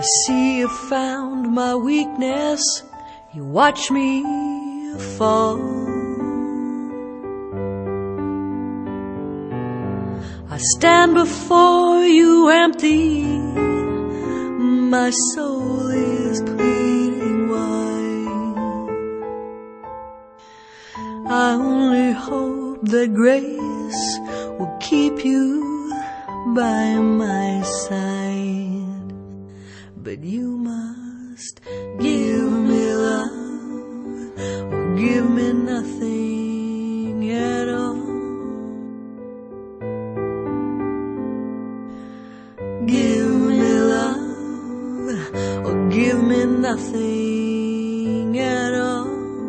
see you found my weakness, you watch me fall. I stand before you empty, my soul is pleading wide. I only hope that grace will keep you by my side. But you must give me love, or give me nothing at all. Give me love, or give me nothing at all.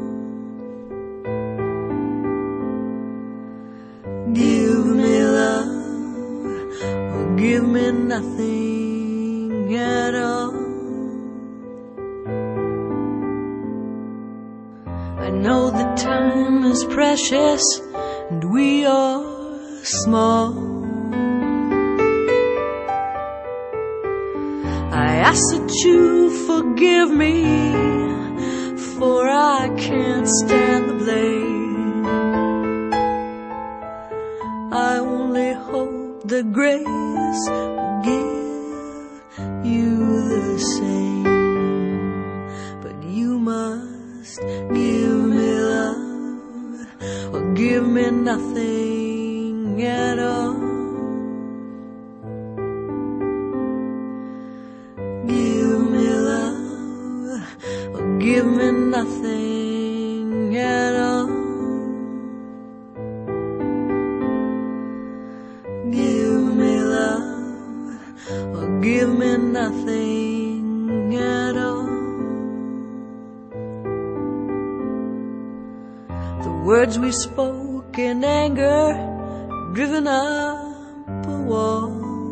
Give me love, or give me nothing at all. I know that time is precious and we are small. I ask that you forgive me, for I can't stand the blame. I only hope that grace will give you the same. But you must give me love, or give me nothing at all. Give me love, or give me nothing at all. Give me love, or give me nothing at all. The words we spoke in anger, driven up a wall.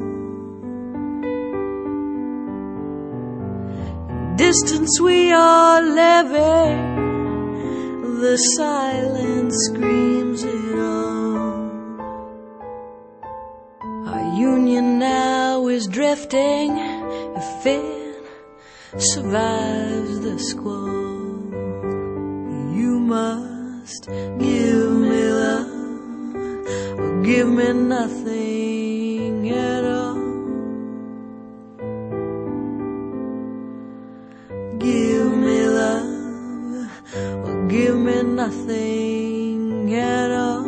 Distance we are living, the silence screams it all. Our union now is drifting, if it survives the squall. You must give me love, or give me nothing at all. Give me love, or give me nothing at all.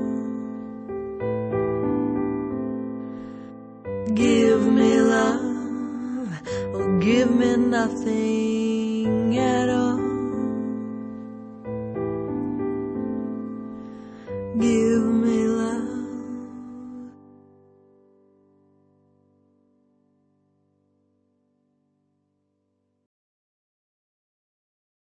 Give me love, or give me nothing at all. Give